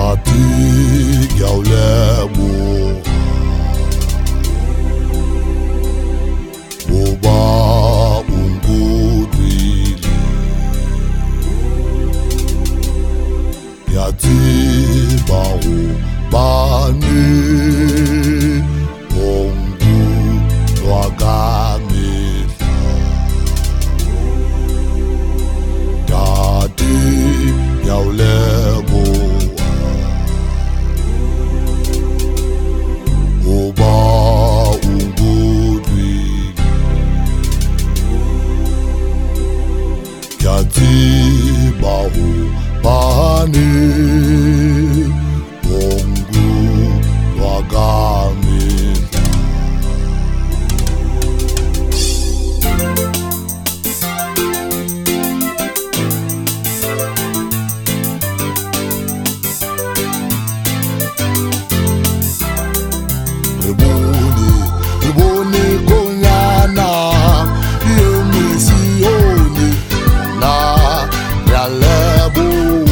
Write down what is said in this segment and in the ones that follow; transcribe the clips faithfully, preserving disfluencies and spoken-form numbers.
Tati yaulebo Oba ungudwili Yaziba ubani Ongu lwakamehla Tati yaulebo Oba ungudwili Yaziba ubani Ongu lwakamehla Reboni, reboni konyana Yemisioni na yalebo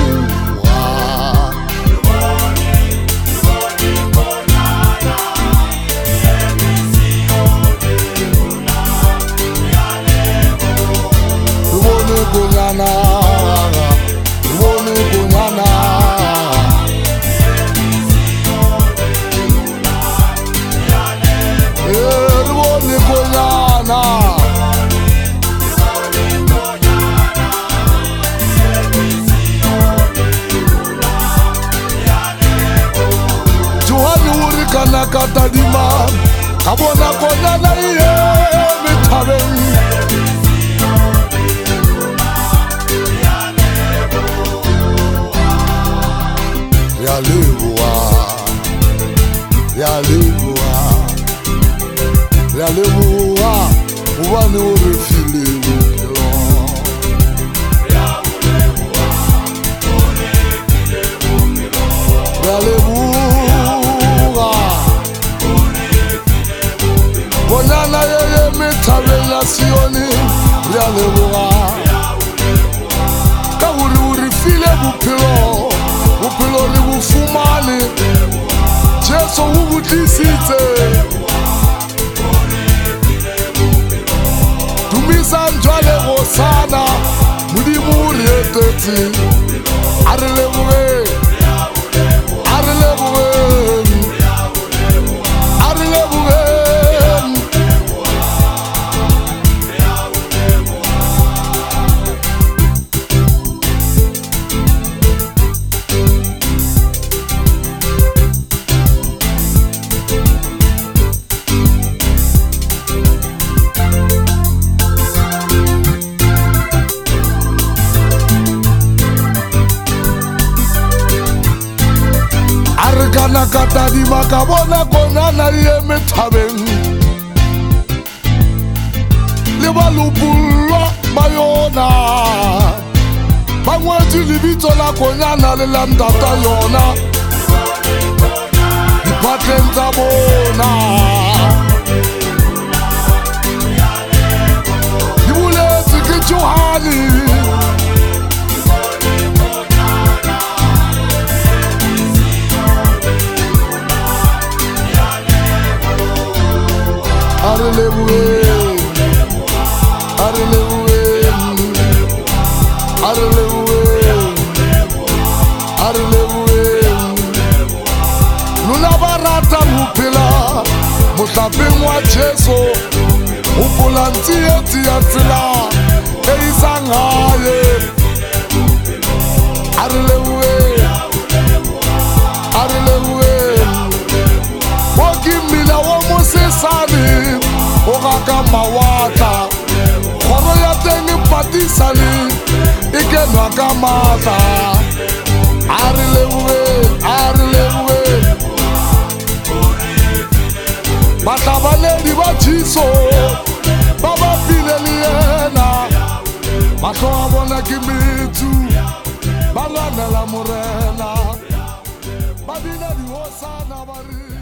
Kunyana, wone kunyana, eh, wone kunyana, Johani uri kana katadima, kabona kunyana iye mithabeng. Yaleboa, yaleboa, yaleboa, ubani urefile bukelo. Yaleboa, urefile bukelo. Yaleboa, urefile bukelo. Bonana yeye mithabela sioni. Yaleboa, kawuri urefile bukelo. Upilo ni ufumani Jesu ubudisite Tumisa njwale gosana Mudimuri eteti Arilebuwe Arilebuwe Arilebuwe Kana kata di makabona konana ye methabeng Le balupulo bayona Bangweti libito la konyana le landata yona Ipatenta bona Ibule ziki Johani Arilebuwe, Arilebuwe, Arilebuwe, Arilebuwe. Luna barata mupila, mutabing wa Jesu, upulanti eti atila, eisangaye. Arilebuwe, Arilebuwe, wogimila womusisani. Okaka mawata Koro ya tengi patisali Ike nwaka mata Arilebuwe, Arilebuwe Batabale di bachiso Baba pile liena Mato abona kimitu Balana la morena Babina di osana bari